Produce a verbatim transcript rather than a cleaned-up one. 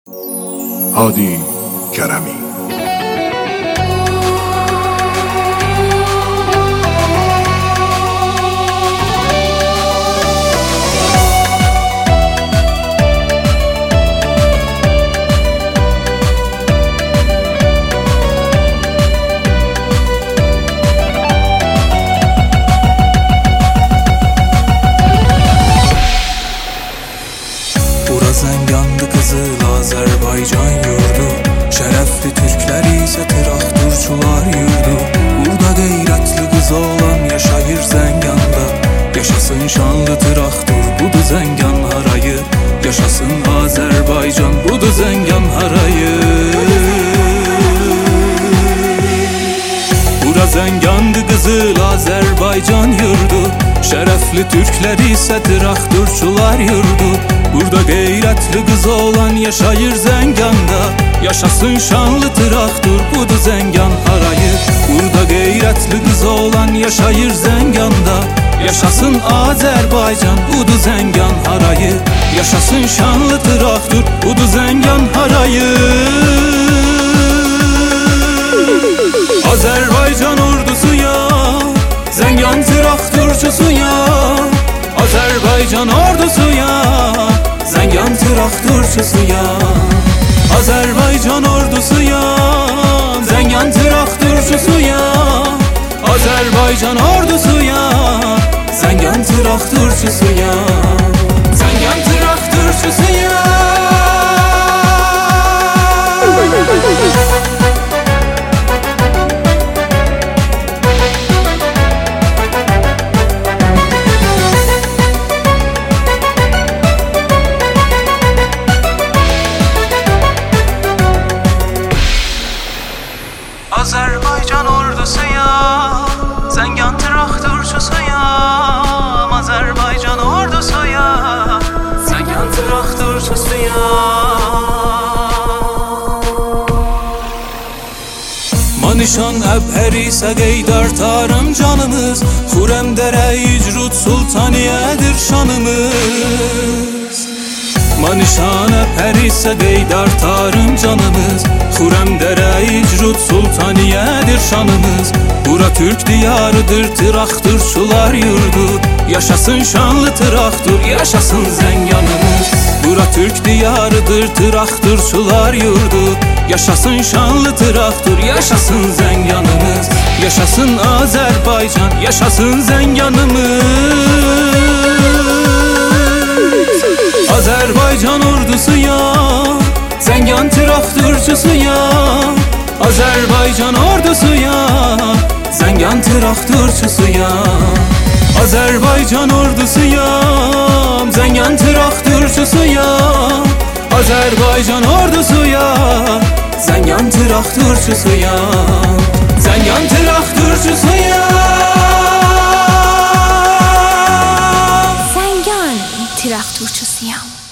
هادی کرمی. Zəngandı qızıl Azərbaycan yurdu, şərəfli türkləri isə traktorçular yurdu. Burada qeyrətli qız olan yaşayır Zənganda, yaşasın şanlı traktor, budur Zəngan harayı. Yaşasın Azərbaycan, budur Zəngan harayı. Bura Zəngandı qızıl Azərbaycan yurdu, şərəfli türkləri isə traktorçular yurdu. Burada qeyrətli qız olan yaşayır Zənganda, yaşasın şanlı traktor, budur Zəngan harayı. Burada qeyrətli qız olan yaşayır Zənganda, yaşasın Azərbaycan, budur Zəngan harayı. Yaşasın şanlı traktor, budur Zəngan harayı. Azərbaycan ordusuya, Zəngan traktorçusuya. Azərbaycan ordusuya, Zəngan traktorçusuya. Azərbaycan ordusuya, Zəngan traktorçusuya. Azərbaycan ordusuya, Zəngan traktorçusuya. Zəngan traktorçusuya. Azərbaycan ordusuya, Zəngan traktorçusuyam. Azərbaycan ordusuya, Zəngan traktorçusuyam. Manişan əbhəri isə qeydar tarım canımız, Xurəm dərə icrud sultaniyyədir şanımız. Manişan əbhəri isə qeydar tarım canımız, Xurəm dərə icrud sultaniyyədir şanımız. Bura türk diyarıdır, traktorçular yurdu. Yaşasın şanlı traktor, yaşasın Zənganımız. Bura türk diyarıdır, traktorçular yurdu. Yaşasın şanlı traktor, yaşasın Zənganımız. Yaşasın Azərbaycan, yaşasın Zənganımız. Azərbaycan ordusuya, Zəngan traktorçusuya. Azərbaycan ordusuya, Zəngan traktorçusuya. Azərbaycan ordusuya, Zəngan traktorçusuya. Azərbaycan ordusuya, Zəngan traktorçusuya. Zəngan traktorçusuya. Zəngan traktorçusuyam.